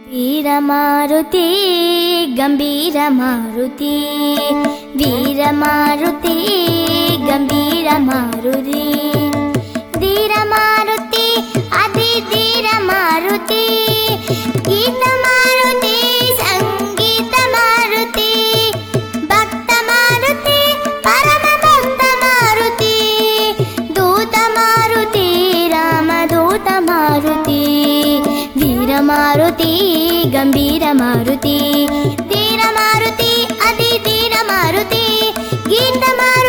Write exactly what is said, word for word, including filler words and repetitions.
वीरमारुति गंभीरमारुति वीरमारुति गंभीरमारुति धीरमारुति अति धीरमारुति गीतमारुति संगीतमारुति भक्तमारुति परमभक्तमारुति दूतमारुति रामदूतमारुति वीरमारुति गंभीरमारुति धीरमारुति अति धीरमारुति गीतमारुति